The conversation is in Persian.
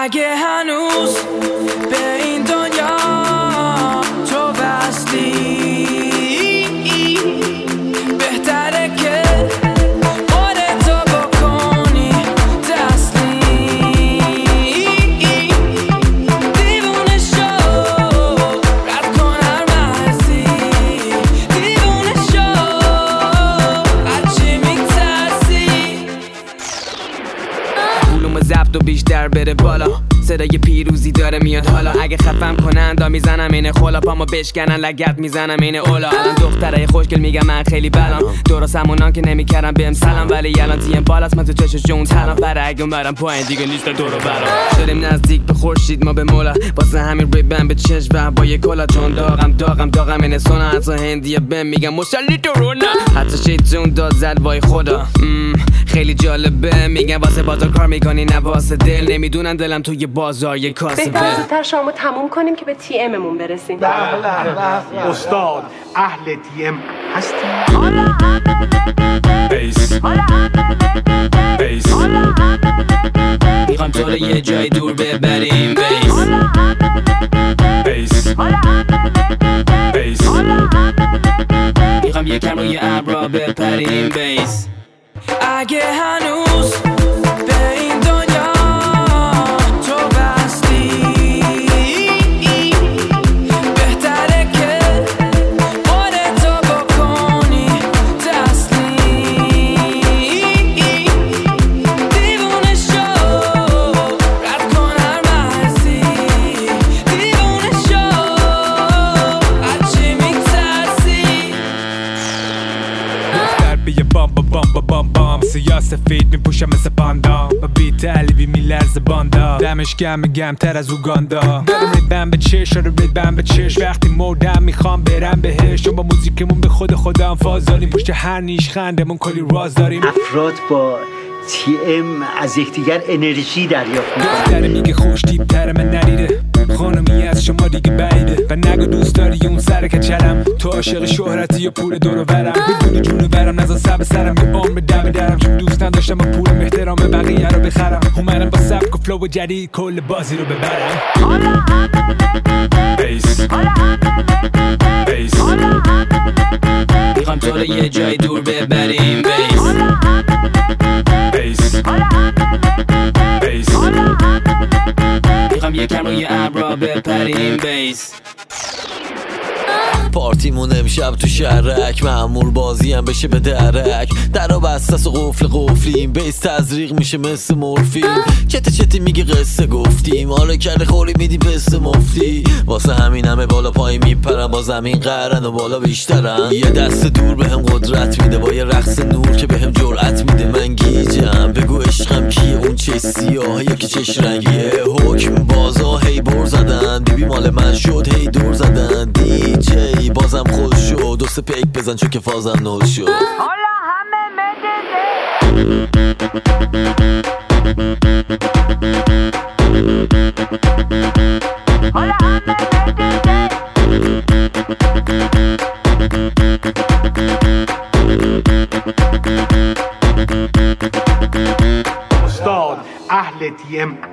اگه هنوز به این دنیا تو وصلی، بهتره که خودتو بکنی تسلیم. دیوونه شو رد کن هر مرزی، دیوونه شو از چی میترسی. علوم ضبط و بیشتر بره بالا، صدای پیروزی داره میاد حالا. اگه خفم کنن میزنم اینه خلا، پامو بشکنن لگت میزنم اینه اولا. الان دخترای خوشگل میگم من خیلی بلام، درست همونان که نمیکردم بهم سلام، ولی الان تیم بالاست من تو چشش جون تلام. برگم برم پایین دیگه نیست دور و برام، شدیم نزدیک به خورشید ما به مولا. واسه همین ریبن به چشم و با یه کلا، چون داغم اینه سونا. حتی هندیه بهم میگم مشالی تو رونا، حتی شیطون داد زد وای خدا. خیلی جالبه میگن واسه بازار کار میکنی نه واسه دل، نمیدونن دلم توی بازار یه کاسبه. بهتر زودتر شامو تموم کنیم که به تی اممون برسیم. استاد اهل تی ام هستی؟ بیس میخوام تو رو یه جای دور ببریم. بیس میخوام یکم روی ابرا بپریم. بیس اگه هنوز به این دنیا تو وصلی، بهتره که خودتو بکنی تسلیم. دیوونه شو رد کن هر مرزی، دیوونه شو از چی میترسی. دختر بیه بام سیاه سفید میپوشم مثل پاندا، با بیت علیبی میلرزه باندا. دمش گم تر از اوگاندا. دارم ریدم به چش، ریدم به چش. وقتی مردم میخوام برم بهش، چون با موزیکمون به خودم فاز داریم. پشت هر نیش خندمون کلی راز داریم. افراد با تی ام از یکدیگر انرژی دریافت میکنن. دختره میگه خوش تیپ‌تره من نریده، خانمی از شما دیگه بعیده. و نگو دوست داری اون سر کچلم، تو عاشق شهرتی یا پول دور و برم. بدون جون برم نزا سب سرم، یه عمر دم درم. چون دوستم داشتم با پولم احترام بقیه رو بخرم. اومدم با سبک و فلو جدید کل بازی رو ببرم. بیس میخوام تو رو یه جای دور ببریم. بیس میخوام یکم روی ابرا بپریم. بیس پارتیمون امشب تو شهرک، معمول بازی هم بشه به درک. درا بستس و قفلیم، بیس تزریق میشه مثل مورفین. چتی میگه قصه گفتیم، حالا کرده خوری میدی پسته مفتی. واسه همین همه بالا پای میپرن، با زمین قهرن و بالا بیشترن. یه دست دور بهم قدرت میده، با یه رقص نور که بهم جرأت میده. من گیجم بگو عشقم کیه، اون چه سیاه یا که چش رنگیه. حکم بازا هی بر زدن، بیبی مال من شد هی دور زدن. دی جی بازم خوش شد، دو سه پیک بزن چون که فازم نول شد. حالا همه مدده استاد اهل تی ام